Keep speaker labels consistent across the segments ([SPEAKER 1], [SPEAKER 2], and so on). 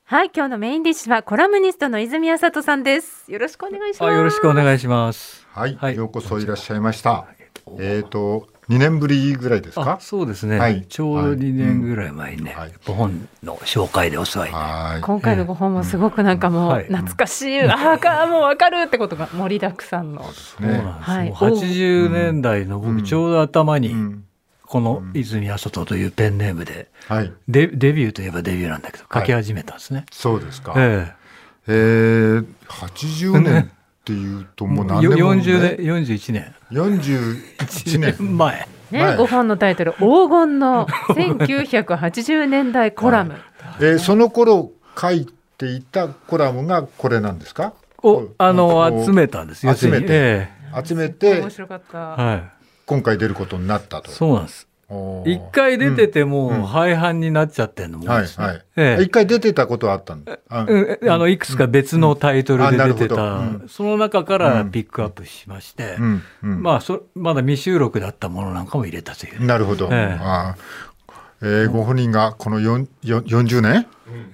[SPEAKER 1] はい、今日のメインディッシュはコラムニストの泉谷里さんです。よろしくお願いします。
[SPEAKER 2] よろしくお願いします。
[SPEAKER 3] はい、ようこそいらっしゃいました。2年ぶりぐらいですか？
[SPEAKER 2] そうですね、はい、ちょうど2年ぐらい前にね、ご本の紹介でお世話になり、
[SPEAKER 1] 今回のご本もすごくなんかもう懐かしい、もう分かるってことが盛りだくさんの。
[SPEAKER 2] そうなんです、もう80年代の僕ちょうど頭に、この泉谷里というペンネームで、デビューといえばデビューなんだけど書き始めたんですね。
[SPEAKER 3] そうですか。80年っていうともう何年も、ね、
[SPEAKER 2] 41年
[SPEAKER 3] 前
[SPEAKER 1] ね、ご本のタイトル黄金の1980年代コラム、
[SPEAKER 3] その頃書いていたコラムがこれなんですか？
[SPEAKER 2] 集めたんですよ。
[SPEAKER 3] 集めて
[SPEAKER 1] 面白かった、
[SPEAKER 2] はい、
[SPEAKER 3] 今回出ることになったと。
[SPEAKER 2] そうなんです。一回出てても廃版になっちゃってるのも、
[SPEAKER 3] 一回出てたことはあったんだ。
[SPEAKER 2] いくつか別のタイトルで出てた、その中からピックアップしまして、まだ未収録だったものなんかも入れたという。
[SPEAKER 3] なるほど。ご本人がこの40年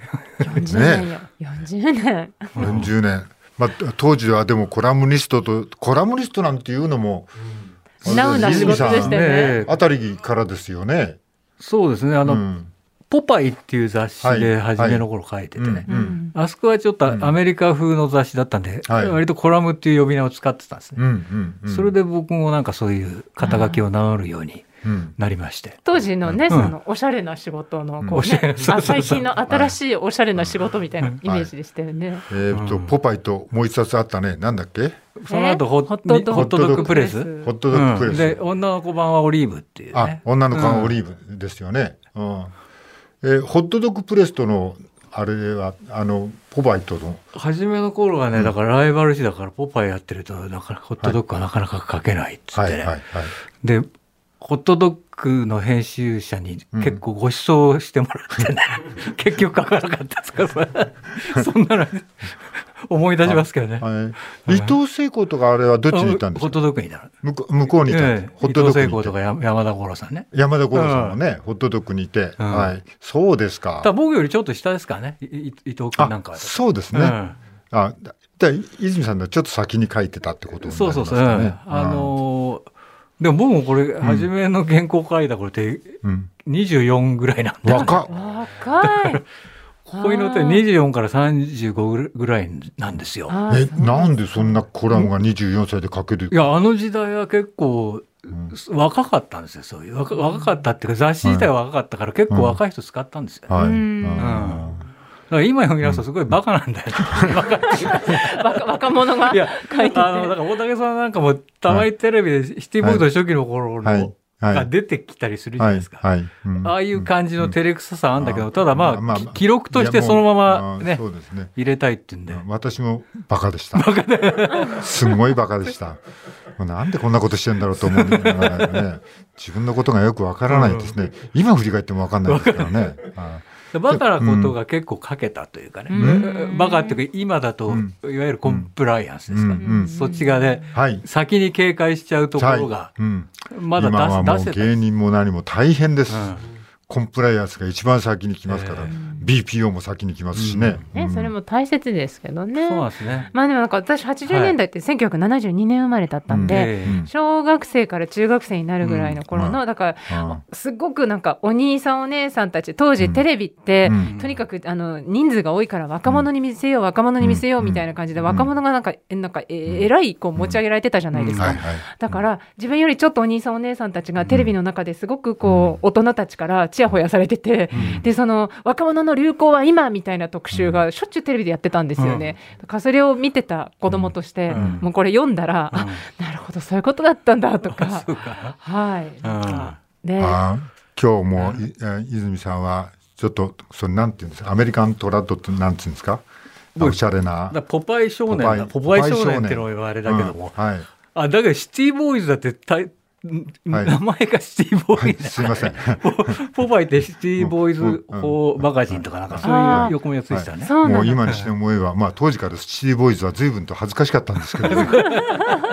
[SPEAKER 3] 40年、当時はでもコラムニストなんていうのも
[SPEAKER 1] ナウな仕事でしたよね。
[SPEAKER 3] あたりからですよね。
[SPEAKER 2] そうですね。ポパイっていう雑誌で初めの頃書いててね、あそこはちょっとアメリカ風の雑誌だったんで、割とコラムっていう呼び名を使ってたんですね。それで僕もなんかそういう肩書きを名乗るようになりまして、
[SPEAKER 1] 当時のね、そのおしゃれな仕事のこう、ね、最近の新しいおしゃれな仕事みたいなイメージでしたよね。
[SPEAKER 3] ポパイともう一冊あったね。なんだっけ？
[SPEAKER 2] その後ホットドッグプレス。
[SPEAKER 3] ホットドッグプレス。
[SPEAKER 2] で女の子版はオリーブっていうね。
[SPEAKER 3] 女の子版はオリーブですよね。ホットドッグプレスとのあれはポパイとの
[SPEAKER 2] 初めの頃はね、だからライバル誌だからポパイやってるとだからホットドッグはなかなか書けないっつってね。でホットドッグの編集者に結構ご馳走してもらってね、結局書かなかったですからそんなの思い出しますけどね。
[SPEAKER 3] 伊藤聖子とかあれはどっちにいたんですか？
[SPEAKER 2] ホットドッグにいた
[SPEAKER 3] 向こうにいた。
[SPEAKER 2] 伊藤聖子とか山田五郎さんね。
[SPEAKER 3] 山田五郎さんもね、ホットドッグにいて、そうですか。
[SPEAKER 2] 僕よりちょっと下ですからね、伊藤君なんかは。
[SPEAKER 3] そうですね。泉さんがちょっと先に書いてたってことになりますかね。
[SPEAKER 2] でも僕もこれ初めの原稿書いた頃って24ぐらいなんで、
[SPEAKER 3] 若
[SPEAKER 1] い
[SPEAKER 2] ここに載って24から35ぐらいなんですよ。
[SPEAKER 3] なんでそんなコラムが24歳で書ける？
[SPEAKER 2] いや、時代は結構若かったんですよ。そういう若かったっていうか、雑誌自体は若かったから結構若い人使ったんですよ。だから今読み直すとすごいバカなんだよね。
[SPEAKER 1] 若者が書いてて、だ
[SPEAKER 2] から大竹さんなんかもたまにテレビでシティボーイズの初期の頃のが出てきたりするじゃないですか。ああいう感じの照れくささあんだけど、ただ記録としてそのままね入れたいっていうんで。
[SPEAKER 3] 私もバカでした。すごいバカでした。なんでこんなことしてんだろうと思うね。自分のことがよくわからないですね。今振り返ってもわかんないですからね。
[SPEAKER 2] バカなことが結構書けたというかね、バカっていうか今だといわゆるコンプライアンスですか、そっち側で先に警戒しちゃうところがまだ
[SPEAKER 3] 今はもう芸人も何も大変です。コンプライアンスが一番先に来ますから、BPO も先に来ますしね。
[SPEAKER 1] それも大切ですけどね。
[SPEAKER 2] そうなんですね。
[SPEAKER 1] でもなんか私80年代って1972年生まれだったんで、小学生から中学生になるぐらいの頃の、だからすごくなんかお兄さんお姉さんたち、当時テレビってとにかく人数が多いから若者に見せよう若者に見せようみたいな感じで、若者がなんかえらいこう持ち上げられてたじゃないですか。だから自分よりちょっとお兄さんお姉さんたちがテレビの中ですごくこう大人たちからちやほやされてて、でその若者の流行は今みたいな特集がしょっちゅうテレビでやってたんですよね。だからそれを見てた子供として、もうこれ読んだら、なるほどそういうことだったんだとか、
[SPEAKER 3] で今日も泉さんはちょっとそれなんていうんですか、アメリカントラッドってなんていうんですか、おしゃれな
[SPEAKER 2] ポパイ少年ってのもあれだけども、だけどシティボーイズだって名前がシティボーイズ、
[SPEAKER 3] すいません
[SPEAKER 2] ポパイってシティボーイズ法マガジンとかなんかそういう横もやつでしたね。
[SPEAKER 3] もう今にして思えば、当時からシティボーイズは随分と恥ずかしかったんですけど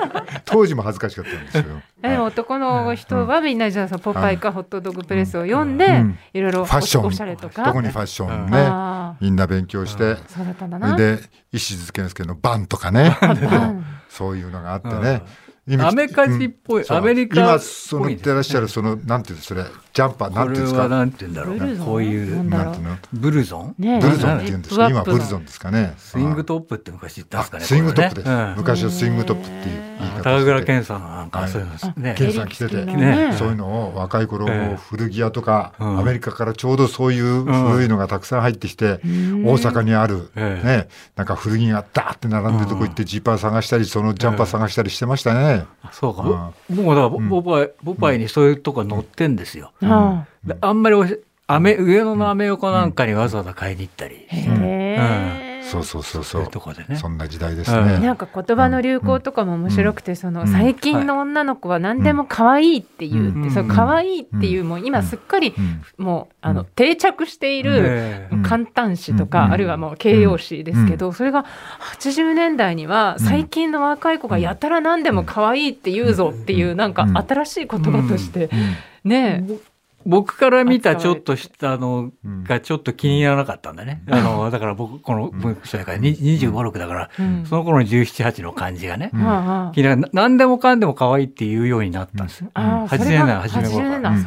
[SPEAKER 3] 当時も恥ずかしかったんですよ。
[SPEAKER 1] でも男の人はみんなじゃあポパイかホットドッグプレスを読んで、いろいろ
[SPEAKER 3] ファッション、
[SPEAKER 1] おしゃれとか
[SPEAKER 3] 特にファッションね、みんな勉強して、
[SPEAKER 1] そうだったんだな。
[SPEAKER 3] で石津健介のバンとかね、そういうのがあってね。
[SPEAKER 2] アメカジっぽい、アメリカ
[SPEAKER 3] 今そのってらっしゃるそのなんていうそれジャンパーなんていうんですか。
[SPEAKER 2] これはなんていうんだろう。こういうなんていうのブルゾン？
[SPEAKER 3] ブルゾンっていうんですか。今ブルゾンですかね。
[SPEAKER 2] スイングトップって昔言ったんですかね。
[SPEAKER 3] スイングトップです。昔はスイングトップっていう言い方。
[SPEAKER 2] 高倉健さんなんかそういうのね。
[SPEAKER 3] 健さん着ててそういうのを若い頃古着屋とかアメリカからちょうどそういう古いのがたくさん入ってきて大阪にあるねなんか古着がダーって並んでるとこ行ってジーパー探したりそのジャンパー探したりしてましたね。
[SPEAKER 2] そうか。もうだからポパイにそういうとこ載ってんですよ。あんまり上野のアメ横なんかにわざわざ買いに行ったり。
[SPEAKER 3] そうそう
[SPEAKER 2] いうとこでね。
[SPEAKER 3] そんな時代ですね。
[SPEAKER 1] なんか言葉の流行とかも面白くて、その最近の女の子は何でも可愛いって言って、その可愛いっていうもう今すっかりもう定着している簡単詞とかあるいはもう形容詞ですけど、それが80年代には最近の若い子がやたら何でも可愛いって言うぞっていうなんか新しい言葉としてね。
[SPEAKER 2] 僕から見たちょっとしたのがちょっと気にならなかったんだね。だから僕、この文章だから25、6だから、その頃の17、8の感じがね。何でもかんでも可愛いって言うようになったんです。80年代初め頃から。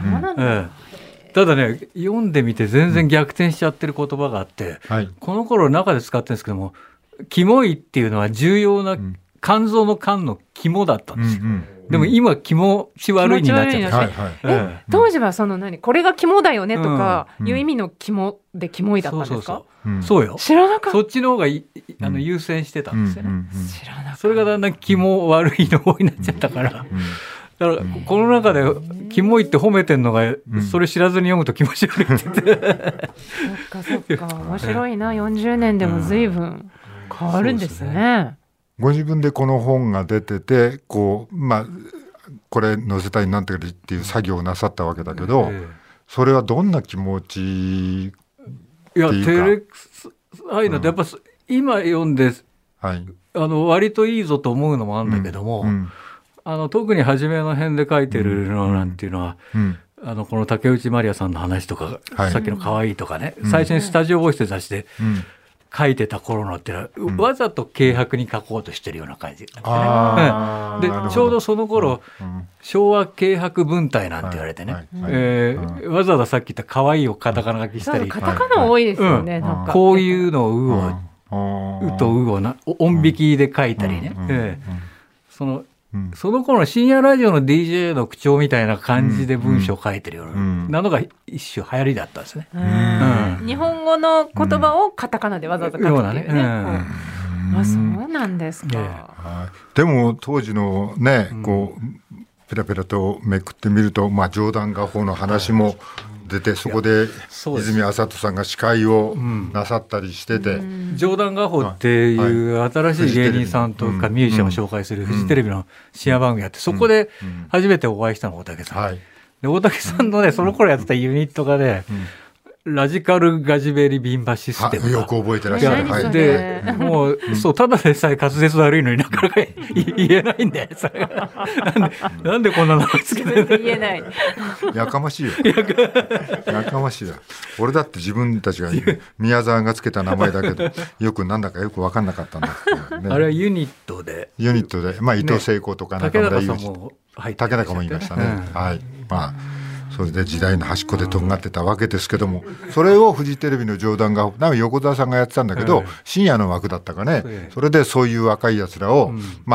[SPEAKER 2] ただね、読んでみて全然逆転しちゃってる言葉があって、この頃中で使ってるんですけども、キモいっていうのは重要な肝臓の肝の肝だったんですよ。でも今気持ち悪いになっちゃった。
[SPEAKER 1] 当時はそのこれが肝だよねとかいう意味の肝でキモいだったんですか？
[SPEAKER 2] そうよ。
[SPEAKER 1] 知らなかった。
[SPEAKER 2] そっちの方が優先してたんですよね。
[SPEAKER 1] 知らなかった。
[SPEAKER 2] それがだんだん肝悪いの方になっちゃったから。だからこの中でキモいって褒めてんのがそれ知らずに読むと気持ち悪いって言って。
[SPEAKER 1] そっか面白いな。40年でも随分変わるんですね。
[SPEAKER 3] ご自分でこの本が出ててこれ載せたいなんてっていう作業をなさったわけだけど、それはどんな気持ちっていうか。いや
[SPEAKER 2] テレクスああいうのってやっぱ今読んで、割といいぞと思うのもあるんだけども、特に初めの辺で書いてるのなんていうのは、この竹内まりやさんの話とか、さっきの可愛いとかね、最初にスタジオボイスで出して、書いてた頃のっていうのは、わざと軽薄に書こうとしてるような感じなんですね。でちょうどその頃、昭和軽薄文体なんて言われてね、わざわざさっき言った可愛いをカタカナ書きしたり、
[SPEAKER 1] カタカナ多いですよね。
[SPEAKER 2] こういうのをうとうを音引きで書いたりね。その頃の深夜ラジオの DJ の口調みたいな感じで文章を書いてるようなのが一種流行りだったんですね。
[SPEAKER 1] 日本語の言葉をカタカナでわざわざ書くっていうね。そうなんですか。
[SPEAKER 3] でも当時のね、こうペラペラとめくってみると、冗談画法の話も出て、そこで泉麻人さんが司会をなさったりしてて、
[SPEAKER 2] 冗談画法っていう新しい芸人さんとかミュージシャンを紹介するフジテレビの深夜番組やって、そこで初めてお会いしたのが大竹さんで、大竹さんのねその頃やってたユニットがね、ラジカルガジベリビンバシステム
[SPEAKER 3] よく覚えてらっしゃる。
[SPEAKER 2] でもうただでさえ滑舌悪いのになかなか言えないんだよ。それがなんでこんな名前つけてるの。
[SPEAKER 1] 言えない。
[SPEAKER 3] やかましいよ。やかましいよ。俺だって自分たちが宮沢がつけた名前だけどよくなんだかよく分かんなかったんだけどね。
[SPEAKER 2] あれはユニットで
[SPEAKER 3] 伊藤聖子とか中村雄二、竹中もいましたね。それで時代の端っこでとんがってたわけですけども、それをフジテレビの冗談が横澤さんがやってたんだけど、深夜の枠だったかね。それでそういう若いやつらを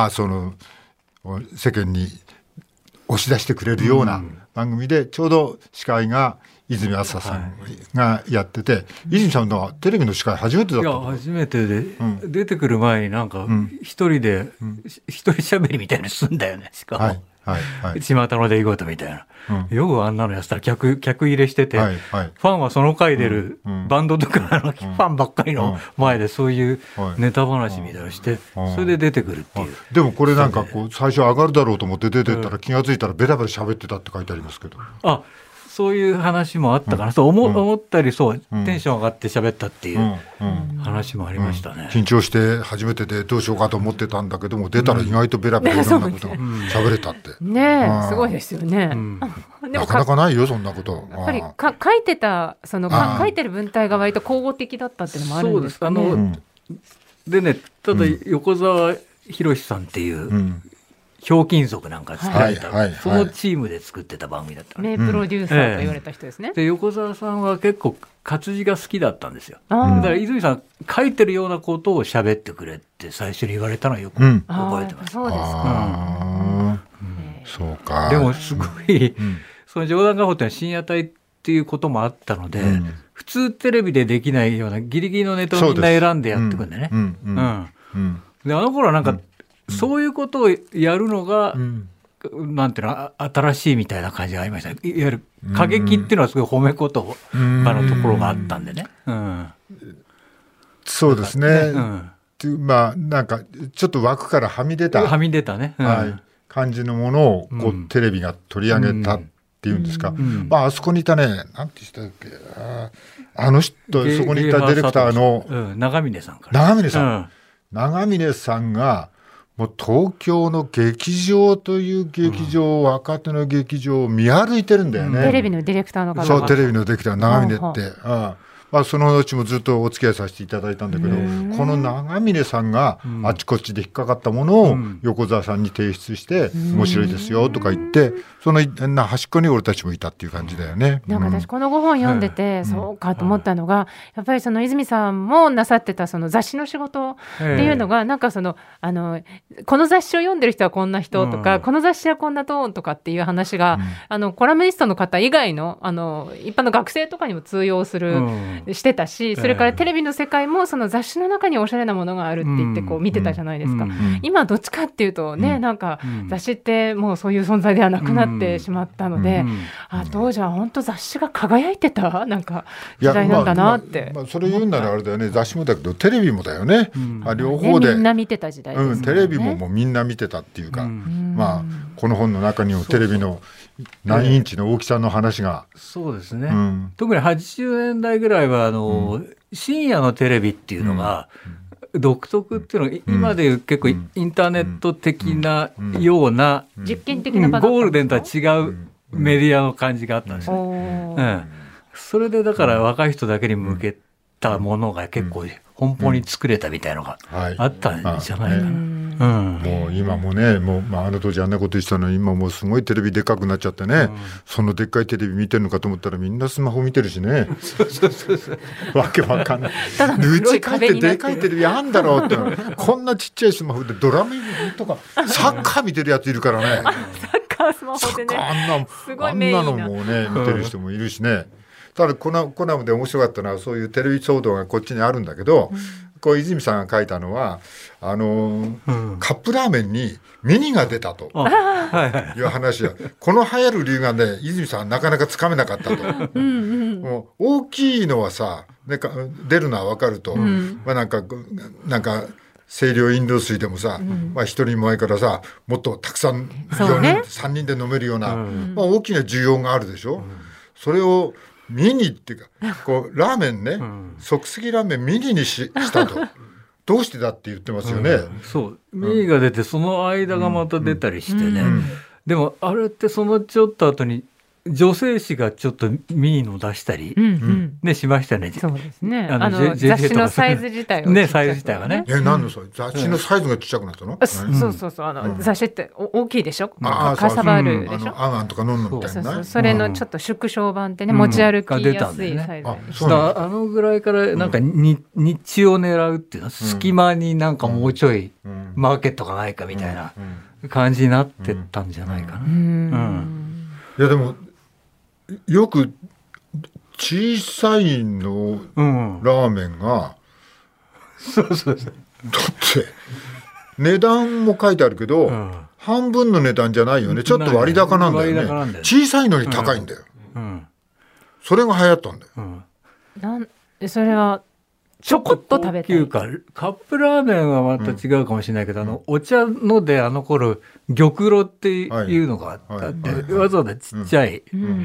[SPEAKER 3] 世間に押し出してくれるような番組で、ちょうど司会が泉麻人さんがやってて、泉さんのテレビの司会初めてだった。
[SPEAKER 2] いや初めてで、出てくる前になんか一人で一人喋りみたいにすんだよね。しかも巷の出来事みたいな、よくあんなのやったら客入れしてて、ファンはその回出るバンドとかファンばっかりの前でそういうネタ話みたいなして、それで出てくるっていう。
[SPEAKER 3] でもこれ最初上がるだろうと思って出てったら、気がついたらベラベラ喋ってたって書いてありますけど。
[SPEAKER 2] そういう話もあったかな、そう思ったり、そうテンション上がって喋ったっていう話もありましたね。
[SPEAKER 3] 緊張して初めてでどうしようかと思ってたんだけども、出たら意外とベラベラいろんなことが喋れたって。
[SPEAKER 1] ねえ、すごいですよね。
[SPEAKER 3] なかなかないよそんなこと。
[SPEAKER 1] やっぱり書いてた書いてる文体が割と口語的だったっていうのもあるんですかね。
[SPEAKER 2] そうです。でね、ただ横澤宏さんっていうひょうきん族なんか作られた、そのチームで作ってた番組だった、
[SPEAKER 1] 名プロデューサーと言われた人ですね。
[SPEAKER 2] で横澤さんは結構活字が好きだったんですよ。だから泉さん書いてるようなことを喋ってくれって最初に言われたのはよく覚えてます。
[SPEAKER 1] そうですか。
[SPEAKER 3] そうか。
[SPEAKER 2] でもすごい、その冗談画法っていうのは深夜帯っていうこともあったので、普通テレビでできないようなギリギリのネタをみんな選んでやってくんでね。であの頃はなんかそういうことをやるのが、なんていうの、新しいみたいな感じがありました。いわゆる過激っていうのはすごい褒め言葉のところがあったんでね。
[SPEAKER 3] そうですね。まあなんかちょっと枠からはみ出た
[SPEAKER 2] ね、
[SPEAKER 3] 感じのものをこうテレビが取り上げたっていうんですか。まああそこにいたね、なんて言ったっけ、あの人、そこにいたディレクターの
[SPEAKER 2] 長峰さんか
[SPEAKER 3] ら。長峰さんがもう東京の劇場という劇場、若手の劇場を見歩いてるんだよね。
[SPEAKER 1] テレビのディレクターの方が。
[SPEAKER 3] そう、テレビのディレクター長峰って。まあ、その後もずっとお付き合いさせていただいたんだけど、この長峰さんがあちこちで引っかかったものを横澤さんに提出して面白いですよとか言って、その端っこに俺たちもいたっていう感じだよね。
[SPEAKER 1] なんか私この5本読んでて、そうかと思ったのが、やっぱりその泉さんもなさってたその雑誌の仕事っていうのが、なんかそのこの雑誌を読んでる人はこんな人とか、この雑誌はこんなトーンとかっていう話が、コラムニストの方以外の一般の学生とかにも通用する、してたし、それからテレビの世界もその雑誌の中におしゃれなものがあるって言ってこう見てたじゃないですか。今どっちかっていうとね、なんか雑誌ってもうそういう存在ではなくなってしまったので、当時は本当雑誌が輝いてたなんか時代なんだなって。
[SPEAKER 3] それ言うならあれだよね、雑誌もだけどテレビもだよね。両方で
[SPEAKER 1] みんな見てた時代ですね。
[SPEAKER 3] テレビももうみんな見てたっていうか、まあこの本の中にもテレビの何インチの大きさの話が。
[SPEAKER 2] そうですね。特に80年代ぐらいは深夜のテレビっていうのが独特っていうのが今でいう結構インターネット的なような
[SPEAKER 1] 実験的な
[SPEAKER 2] ゴールデンとは違うメディアの感じがあったんですよ。それでだから若い人だけに向けたものが結構奔放に作れたみたいなのがあったんじゃないかな。
[SPEAKER 3] もう今もね、もうあの当時あんなこと言ってたのに今もうすごいテレビでかくなっちゃってね、そのでっかいテレビ見てるのかと思ったらみんなスマホ見てるしね。わけわかんない。うち帰ってでかいテレビあんだろうってこんなちっちゃいスマホでドラマとかサッカー見てるやついるからね。
[SPEAKER 1] サッカースマホでね、
[SPEAKER 3] あんなのもね見てる人もいるしね。ただコナムで面白かったのはそういうテレビ騒動がこっちにあるんだけど、こう泉さんが書いたのはカップラーメンにミニが出たという話はこの流行る理由がね、泉さんはなかなかつかめなかったと。もう大きいのはさ、出るのは分かると、まあ、なんか清涼飲料水でもさ、まあ、1人前からさもっとたくさん4人、3人で飲めるような、まあ、大きな需要があるでしょ。それをミニっていうかこうラーメンね、即席ラーメンミニにしたと。どうしてだって言ってますよね。
[SPEAKER 2] そうミニが出てその間がまた出たりしてね、でもあれってそのちょっと後に女性誌がちょっとミニの出したり、ね、しましたね。
[SPEAKER 1] そうですね。雑誌のサイズ自体が
[SPEAKER 2] ね、サイズ自体がね。
[SPEAKER 3] 何の雑誌のサイズがちっちゃくなったの？
[SPEAKER 1] そう雑誌って大きいでしょ。かさばるでしょ。
[SPEAKER 3] アンとかノンノみたいな。
[SPEAKER 1] それのちょっと縮小版ってね、持ち歩きやすいサイズ。
[SPEAKER 2] あのぐらいからなんか日中を狙うっていうの、隙間になんかもうちょいマーケットがないかみたいな感じになってったんじゃないかな。
[SPEAKER 3] いやでもよく小さいのラーメンが、だって値段も書いてあるけど、半分の値段じゃないよね。ちょっと割高なんだよね。小さいのに高いんだよ。それが流行ったんだよ。
[SPEAKER 1] それはちょこっと食べたい。
[SPEAKER 2] カップラーメンはまた違うかもしれないけど、お茶ので頃玉露っていうのがあって、わざわざちっちゃい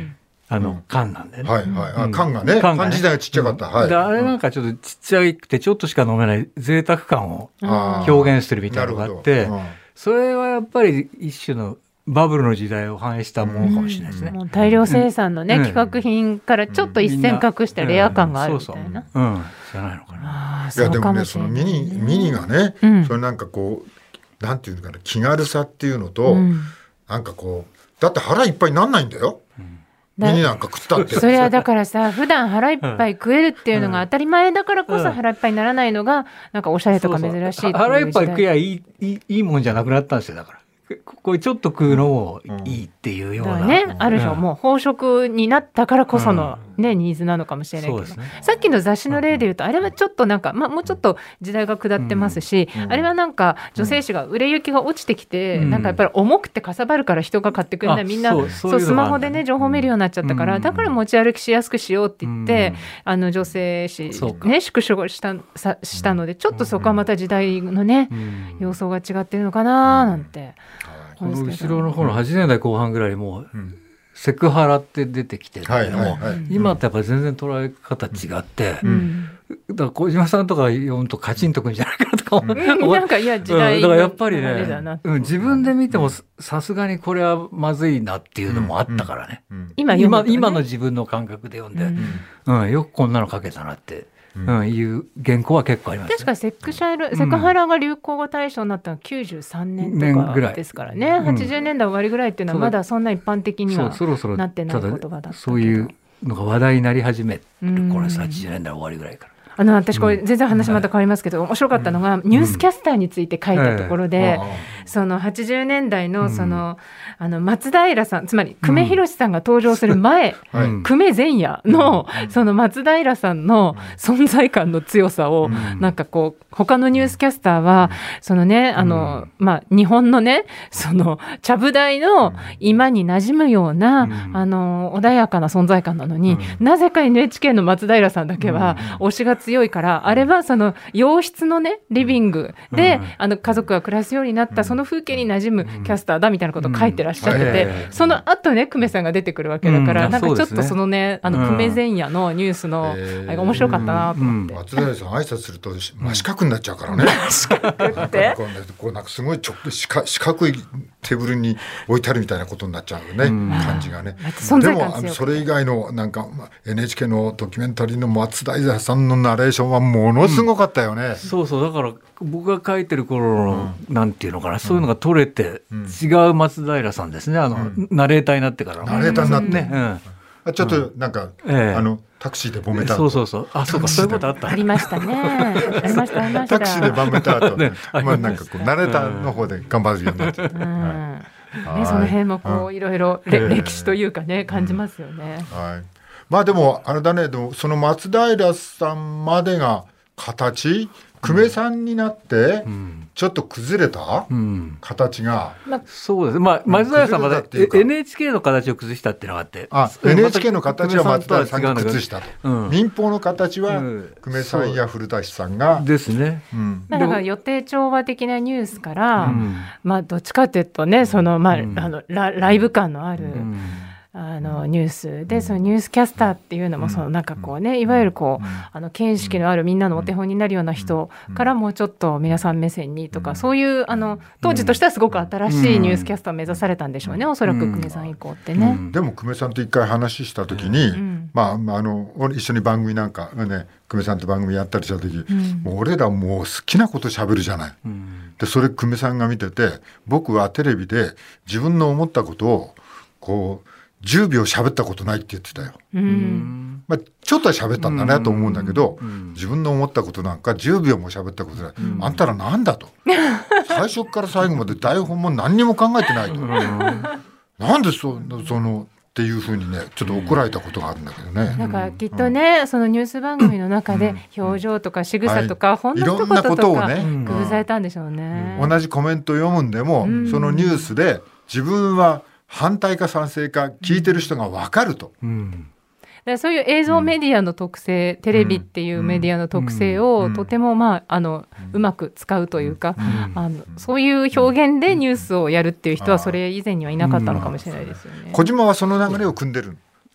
[SPEAKER 2] 缶なんでね。
[SPEAKER 3] はいはい。缶がね。缶自体がちっちゃかった。はい。
[SPEAKER 2] あれなんかちょっとちっちゃくてちょっとしか飲めない贅沢感を表現してるみたいなのがあって、それはやっぱり一種のバブルの時代を反映したものかもしれないですね。
[SPEAKER 1] もう大量生産のね、企画品からちょっと一線隠したレア感があるみたいな。
[SPEAKER 2] じゃないのかな。
[SPEAKER 3] いやでもね、そのミニがね、それなんかこうなんていうのかな、気軽さっていうのと、なんかこうだって腹いっぱいになんないんだよ。ミニなんか食ったって。
[SPEAKER 1] それはだからさ、普段腹いっぱい食えるっていうのが当たり前だからこそ腹いっぱいにならないのがなんかおしゃれとか珍しいっていう時代。
[SPEAKER 2] 腹いっぱい食えばいいもんじゃなくなったんですよ。だからこれちょっと食うのもいいっていうような、
[SPEAKER 1] ね、ある種もう飽食になったからこその、ね、ニーズなのかもしれないけど、さっきの雑誌の例でいうと、あれはちょっとなんか、もうちょっと時代が下ってますし、あれはなんか女性誌が売れ行きが落ちてきて、なんかやっぱり重くてかさばるから人が買ってくれない、みんなそうスマホでね情報見るようになっちゃったから、だから持ち歩きしやすくしようって言って、女性誌ね縮小したので、ちょっとそこはまた時代のね、様相が違ってるのかななんて。
[SPEAKER 2] この後ろの方の80年代後半ぐらいもうセクハラって出てきてるけども、今ってやっぱり全然捉え方違って、だから小島さんとか読むとカチンとくんじゃないかなとか思う。
[SPEAKER 1] なんかいや時代
[SPEAKER 2] だからやっぱりね、自分で見てもさすがにこれはまずいなっていうのもあったからね。今の自分の感覚で読んで、よくこんなの書けたなっていう原稿は結構あります。
[SPEAKER 1] 確かセクハラが流行語大賞になったのは93年とかですからね。80年代終わりぐらいっていうのはまだそんな一般的にはなってない言葉だったけど、
[SPEAKER 2] そういうのが話題になり始める頃です。80年代終わりぐらいから。
[SPEAKER 1] 私これ全然話また変わりますけど、面白かったのがニュースキャスターについて書いたところで、その80年代のその松平さん、つまり久米宏さんが登場する前、久米前夜のその松平さんの存在感の強さをなんかこう他のニュースキャスターはそのね日本のねそのちゃぶ台の今に馴染むような穏やかな存在感なのに、なぜか NHK の松平さんだけは推しが強いから、あれはその洋室のねリビングで家族が暮らすようになったその風景に馴染むキャスターだみたいなことを書いてらっしゃってて、その後ね久米さんが出てくるわけだから、なんかちょっとそのね久米前夜のニュースのあれが面白かったなと思って。
[SPEAKER 3] 松平さん挨拶すると真四角になっちゃうからね。
[SPEAKER 1] 四角って
[SPEAKER 3] こうなんかすごい四角いテーブルに置いてあるみたいなことになっちゃうね、感じがね。でもそれ以外のなんか NHK のドキュメンタリーの松平さんのナレーションはものすごかったよね。
[SPEAKER 2] そうそう、だから僕が書いてる頃のなんていうのかな、そういうのが取れて違う松平さんですね、ナレーターになってから。
[SPEAKER 3] ナレーターになってね、ちょっとなんかタクシーで揉めた後。
[SPEAKER 2] そうか、そういうことあった。
[SPEAKER 1] ありましたね。ありました。
[SPEAKER 3] タクシーで揉めた後、なんかこうナレーターの方で頑張るようになっちゃって。
[SPEAKER 1] その辺もこういろいろ歴史というかね感じますよね。
[SPEAKER 3] まあでもあれだね、でもその松平さんまでが形、久米さんになってちょっと崩れた形が、
[SPEAKER 2] そうです。松平さんまだ NHK の形を崩したっていうのがあって、
[SPEAKER 3] NHK の形は松平さんが崩したと、民放の形は久米さんや古舘さんが
[SPEAKER 2] ですね。
[SPEAKER 1] だから予定調和的なニュースから、どっちかというとね、そのライブ感のあるニュースで、そのニュースキャスターっていうのもそのなんかこうね、いわゆるこう見識のあるみんなのお手本になるような人からもうちょっと皆さん目線にとか、そういう当時としてはすごく新しいニュースキャスターを目指されたんでしょうね、おそらく久米さん以降ってね。
[SPEAKER 3] でも久米さんと一回話した時に、一緒に番組なんかね、久米さんと番組やったりした時、もう俺らもう好きなこと喋るじゃない、でそれ久米さんが見てて、僕はテレビで自分の思ったことをこう10秒喋ったことないって言ってたよ。ちょっとは喋ったんだねと思うんだけど、自分の思ったことなんか10秒も喋ったことない、あんたらなんだと最初から最後まで台本も何にも考えてないと、なんでそのっていうふうにね、ちょっと怒られたことがあるんだけどね。
[SPEAKER 1] なんかきっとね、そのニュース番組の中で表情とか仕草とか、ほんの一言とか工夫されたんでしょうね。
[SPEAKER 3] 同じコメント読むんでも、そのニュースで自分は反対か賛成か聞いてる人が分かると、だ
[SPEAKER 1] からそういう映像メディアの特性、テレビっていうメディアの特性をとてもうまく使うというか、そういう表現でニュースをやるっていう人はそれ以前にはいなかったのかもしれないですよね。
[SPEAKER 3] 小島はその流れを組んでる。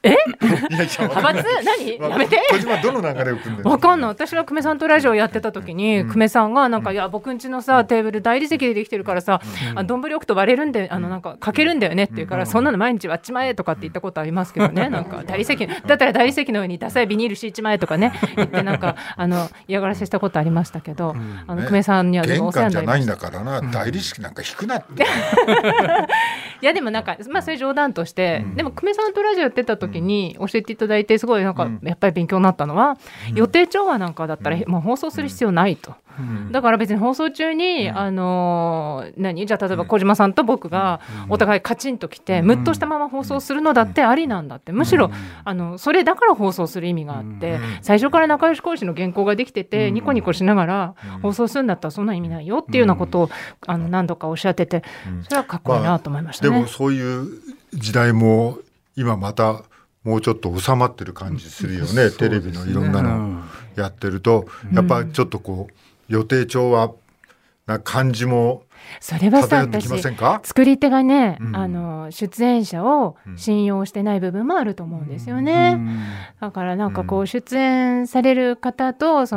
[SPEAKER 1] 派閥何やめて。
[SPEAKER 3] 小島どの流れを組んでる？
[SPEAKER 1] わかんない。私が久米さんとラジオやってた時に、久米さんがなんか、いや僕んちのさテーブル大理石でできてるからさ、丼置くと割れるんでなんかかけるんだよねって言うから、そんなの毎日割っちまえとかって言ったことありますけどね。なんか大理石だったら大理石の上にダサいビニール敷いちまえとかね言って、なんか嫌がらせしたことありましたけど、久米さんにはでもお世話になりました。
[SPEAKER 3] 玄関じゃないんだからな、大理石なんか引くなって
[SPEAKER 1] いやでもなんか、まあ、それ冗談として、でも久米さんとラジオやってた時に教えていただいて、すごいなんかやっぱり勉強になったのは、予定調和なんかだったら、もう放送する必要ないと。だから別に放送中に、じゃあ例えば小島さんと僕がお互いカチンときて、ムッとしたまま放送するのだってありなんだって。むしろそれだから放送する意味があって、最初から仲良し講師の原稿ができてて、ニコニコしながら放送するんだったらそんな意味ないよっていうようなことを何度かおっしゃってて、それはかっこいいなと思いましたね。
[SPEAKER 3] でもそういう時代も今またもうちょっと収まってる感じするよね。テレビのいろんなのやってると、やっぱちょっとこう予定調和な感じも漂ってきませんか？
[SPEAKER 1] 作り手がね、出演者を信用してない部分もあると思うんですよね。だからなんかこう出演される方と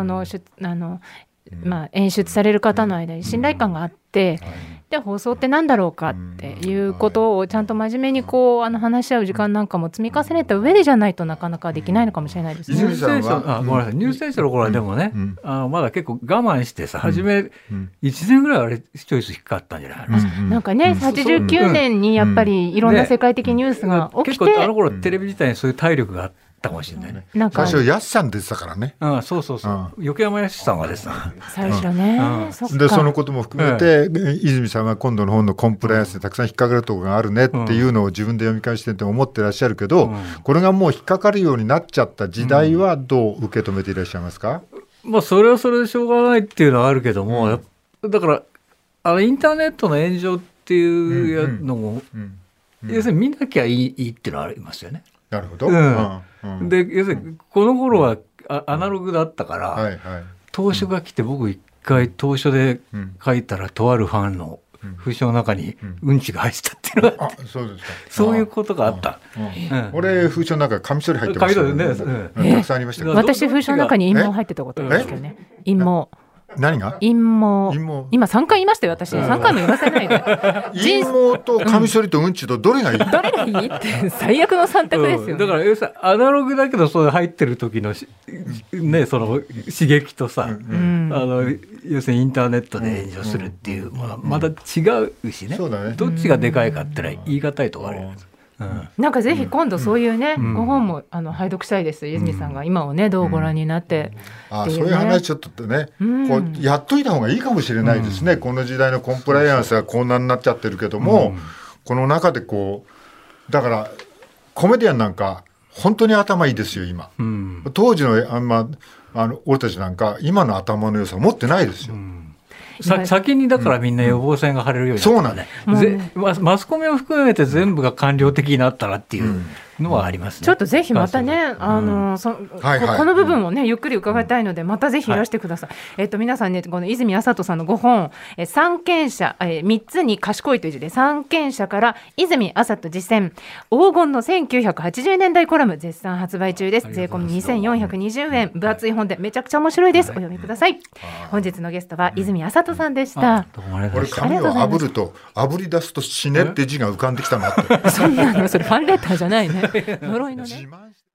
[SPEAKER 1] 演出される方の間に信頼感があって、で放送って何だろうかっていうことをちゃんと真面目にこう話し合う時間なんかも積み重ねた上でじゃないとなかなかできないのかもしれないですね。
[SPEAKER 2] 入選者の頃はでもね、まだ結構我慢してさ、初め1年ぐらいあれ視聴率低かったんじゃないの？
[SPEAKER 1] なんかね、89年にやっぱりいろんな世界的ニュースが起きて、
[SPEAKER 2] 結構頃テレビ自体にそういう体力があったかもしれないね。
[SPEAKER 3] 最初安さん出てたからね。
[SPEAKER 2] そう横山やすさんがですね、
[SPEAKER 1] 最初ね。
[SPEAKER 3] でそのことも含めて、泉さんは今度の本のコンプライアンスでたくさん引っかかるところがあるねっていうのを自分で読み返してて思ってらっしゃるけど、これがもう引っかかるようになっちゃった時代はどう受け止めていらっしゃいますか？
[SPEAKER 2] それはそれでしょうがないっていうのはあるけども、だからインターネットの炎上っていうのも、要するに見なきゃいいっていうのはありますよね。
[SPEAKER 3] なるほど。
[SPEAKER 2] で要するにこの頃はアナログだったから、投書が来て、僕一回投書で書いたら、とあるファンの封書の中にうんちが入ってたっていうのがあって、そういうことがあった。
[SPEAKER 3] 俺封書の中カミソリ入ってましたよね。たくさんありましたよ。
[SPEAKER 1] 私封書の中に陰謀入ってたことありますけどね。陰謀。
[SPEAKER 3] 何が？
[SPEAKER 1] 陰謀。今3回言いましたよ、私。3回も言わせないで。
[SPEAKER 3] 陰謀とカミソリとうんちとどれがいい？
[SPEAKER 1] どれがいいって最悪の3択ですよね。
[SPEAKER 2] だから要するにアナログだけど、それ入ってる時のね、その刺激とさ、要するにインターネットで炎上するっていうものはまた違うしね。どっちがでかいかってのは言い難いところある。
[SPEAKER 1] なんかぜひ今度そういうね、ご本も拝読したいです。泉さんが今をねどうご覧になって
[SPEAKER 3] そういう話ちょっとね、こうやっといた方がいいかもしれないですね。この時代のコンプライアンスがこんなになっちゃってるけども、この中でこうだからコメディアンなんか本当に頭いいですよ今。当時の俺たちなんか今の頭の良さ持ってないですよ。
[SPEAKER 2] 先にだからみんな予防線が張れるようになったね。マスコミを含めて全部が官僚的になったらっていうのはありますね。
[SPEAKER 1] ちょっとぜひまたね、この部分をねゆっくり伺いたいので、またぜひいらしてください。皆さんね、この泉麻人さんのご本、三権者、3つに賢いという字で三権者から泉麻人実践黄金の1980年代コラム絶賛発売中です。税込み2420円、分厚い本でめちゃくちゃ面白いです。お読みください。本日のゲストは泉麻人さんでした。
[SPEAKER 3] 俺紙を炙ると炙り出すと死ねって字が浮かんできたなって。
[SPEAKER 1] そんなのそれファンレターじゃないね。呪いのね。